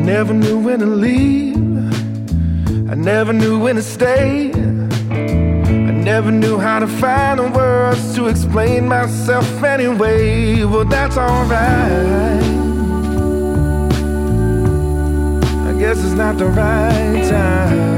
never knew when to leave, I never knew when to stay. I never knew how to find the words to explain myself anyway. Well, that's alright, I guess it's not the right time.